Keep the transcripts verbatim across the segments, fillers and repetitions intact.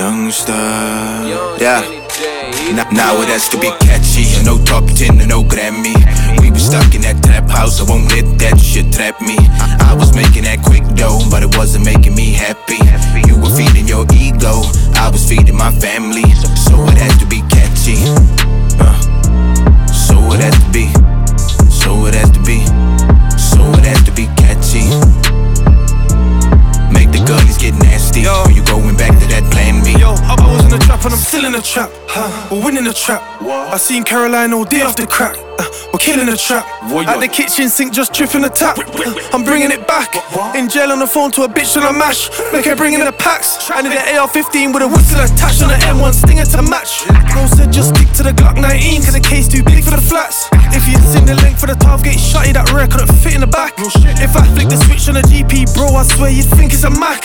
youngster. Yeah. Now, now it has to be catchy. No top ten and no Grammy. We were stuck in that trap house, I won't let that shit trap me. I was making that quick dough, but it wasn't making me happy. You were feeding your ego, I was feeding my family. So it has to be catchy. uh, So it has to be. So it has to be. So it has to be catchy. Make the gullies get nasty. Yo, you going back to that plan B? Yo, I was in the trap and I'm still in the trap. Huh. We're winning the trap. What? I seen Caroline all day off the crack. Uh, we're killing the trap. What, At the kitchen sink, just tripping the tap. Uh, I'm bringing it back. What? In jail on the phone to a bitch on a mash. Make her bring in the packs. I need an A R fifteen with a whistle attached on the M one stinger to match. Bro said just stick to the Glock nineteen, cause the case too big for the flats. If you seen the link for the twelve gauge shotty, that rare couldn't fit in the back. If I flick the switch on the G P, bro, I swear you'd think it's a Mac.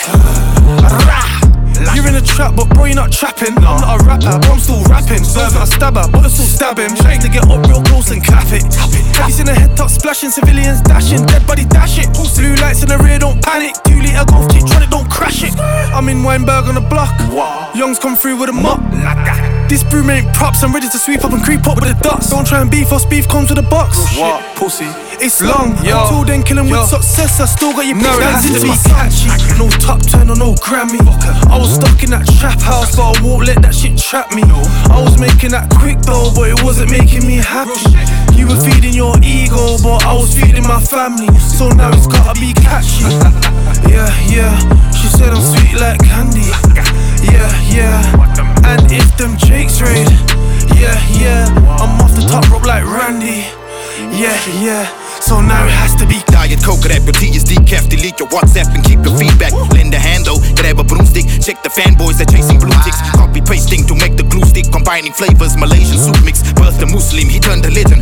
You're in a trap, but bro, you're not trapping. I'm not a rapper, but I'm still rapping. Servant, I stab her, but I still stab him. Trying to get up real close and clap it. Have you seen a head top splashing, civilians dashing, dead body dash it. Blue lights in the rear, don't panic. Two litre golf kick, trying to don't crash it. I'm in Weinberg on the block. Youngs come through with a mop. This broom ain't props, I'm ready to sweep up and creep up with the ducks. Don't try and beef us, beef comes with a box. What? Pussy. It's long, yo. Until then kill 'em Yo. with success. I still got your bitch No, dancing to that's be my catchy. No top ten or no Grammy. I was stuck in that trap house, but I won't let that shit trap me. I was making that quick though, but it wasn't making me happy. You were feeding your ego, but I was feeding my family. So now it's gotta be catchy. Yeah, yeah, she said I'm sweet like candy. Yeah, yeah, and if them Jakes raid, yeah, yeah, I'm off the top rope like Randy. Yeah, yeah, so now it has to be Diet Coke, grab your T S D, calf, delete your WhatsApp and keep your feedback. Lend a hand though, grab a broomstick. Check the fanboys that chasing blue ticks. Copy pasting to make the glue stick. Combining flavors, Malaysian soup mix. Birthed a Muslim, he turned a legend.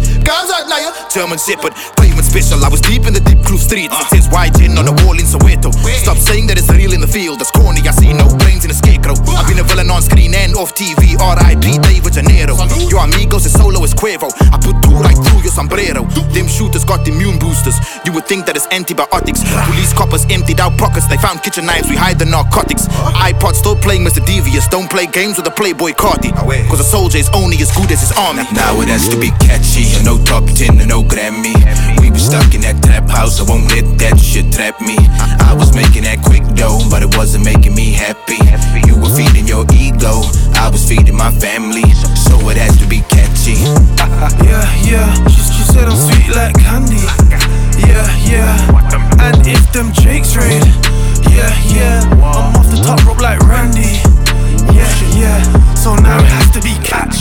German Shepherd, pavement special. I was deep in the deep blue streets. It says white gin on the wall in Soweto. Stop saying that it's real in the field. That's corny, I see no brains in a scarecrow. I've been a villain on screen and off T V. R I P David Janeiro. Your amigos is solo as Quavo. I put two right through your sombrero. Them shooters got immune boosters. You would think that it's antibiotics. Police coppers emptied out pockets. They found kitchen knives, we hide the narcotics. iPod still playing Mister Devious. Don't play games with a Playboy Cardi. Cause a soldier is only as good as his army. Now it has to be catchy. No top ten and no Grammy. We were stuck in that trap house, I won't let that shit trap me. I was making that quick dough, but it wasn't making me happy. You were feeding your ego, I was feeding my family. So it has to be catchy. Yeah, yeah, she, she said I'm sweet like candy. Yeah, yeah, and if them Jakes raid, yeah, yeah, I'm off the top rope like Randy. Yeah, yeah, so now it has to be catchy.